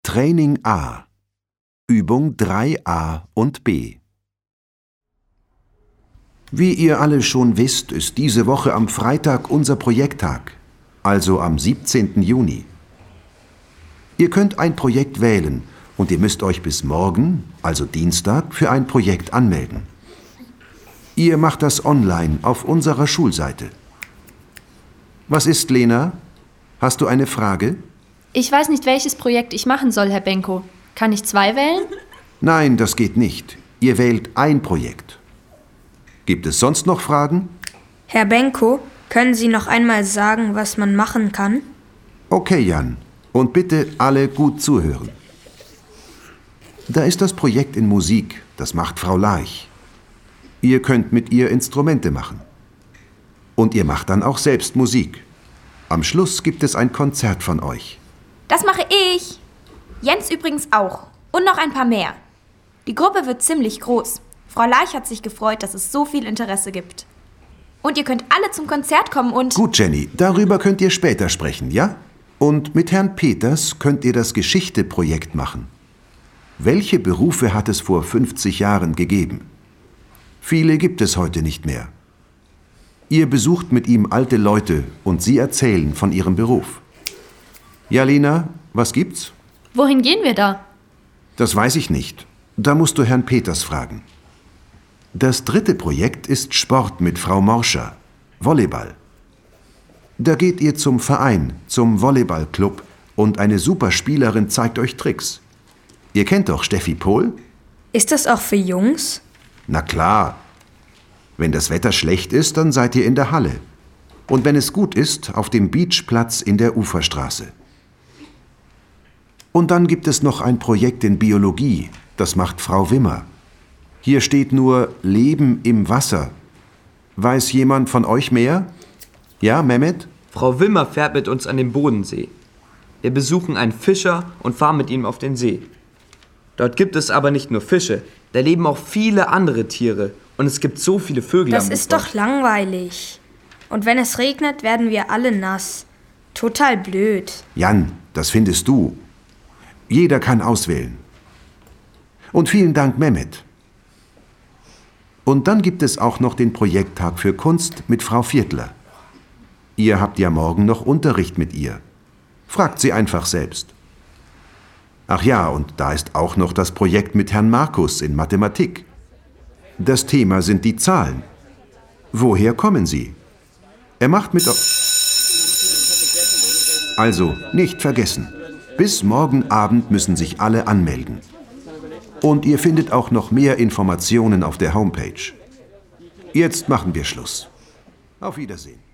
Training A. Übung 3a und b. Wie ihr alle schon wisst, ist diese Woche am Freitag unser Projekttag, also am 17. Juni. Ihr könnt ein Projekt wählen und ihr müsst euch bis morgen, also Dienstag, für ein Projekt anmelden. Ihr macht das online auf unserer Schulseite. Was ist, Lena? Hast du eine Frage? Ich weiß nicht, welches Projekt ich machen soll, Herr Benko. Kann ich 2 wählen? Nein, das geht nicht. Ihr wählt ein Projekt. Gibt es sonst noch Fragen? Herr Benko, können Sie noch einmal sagen, was man machen kann? Okay, Jan. Und bitte alle gut zuhören. Da ist das Projekt in Musik. Das macht Frau Laich. Ihr könnt mit ihr Instrumente machen. Und ihr macht dann auch selbst Musik. Am Schluss gibt es ein Konzert von euch. Das mache ich. Jens übrigens auch. Und noch ein paar mehr. Die Gruppe wird ziemlich groß. Frau Laich hat sich gefreut, dass es so viel Interesse gibt. Und ihr könnt alle zum Konzert kommen und... Gut, Jenny, darüber könnt ihr später sprechen, ja? Und mit Herrn Peters könnt ihr das Geschichte-Projekt machen. Welche Berufe hat es vor 50 Jahren gegeben? Viele gibt es heute nicht mehr. Ihr besucht mit ihm alte Leute und sie erzählen von ihrem Beruf. Ja, Lena, was gibt's? Wohin gehen wir da? Das weiß ich nicht. Da musst du Herrn Peters fragen. Das 3. Projekt ist Sport mit Frau Morscher. Volleyball. Da geht ihr zum Verein, zum Volleyballclub und eine super Spielerin zeigt euch Tricks. Ihr kennt doch Steffi Pohl? Ist das auch für Jungs? Na klar. Wenn das Wetter schlecht ist, dann seid ihr in der Halle. Und wenn es gut ist, auf dem Beachplatz in der Uferstraße. Und dann gibt es noch ein Projekt in Biologie. Das macht Frau Wimmer. Hier steht nur Leben im Wasser. Weiß jemand von euch mehr? Ja, Mehmet? Frau Wimmer fährt mit uns an den Bodensee. Wir besuchen einen Fischer und fahren mit ihm auf den See. Dort gibt es aber nicht nur Fische, da leben auch viele andere Tiere. Und es gibt so viele Vögel Das am ist Ufer. doch langweilig. Und wenn es regnet, werden wir alle nass. Total blöd. Jan, das findest du. Jeder kann auswählen. Und vielen Dank, Mehmet. Und dann gibt es auch noch den Projekttag für Kunst mit Frau Viertler. Ihr habt ja morgen noch Unterricht mit ihr. Fragt sie einfach selbst. Ach ja, und da ist auch noch das Projekt mit Herrn Markus in Mathematik. Das Thema sind die Zahlen. Woher kommen sie? Er macht mit... Also, nicht vergessen. Bis morgen Abend müssen sich alle anmelden. Und ihr findet auch noch mehr Informationen auf der Homepage. Jetzt machen wir Schluss. Auf Wiedersehen.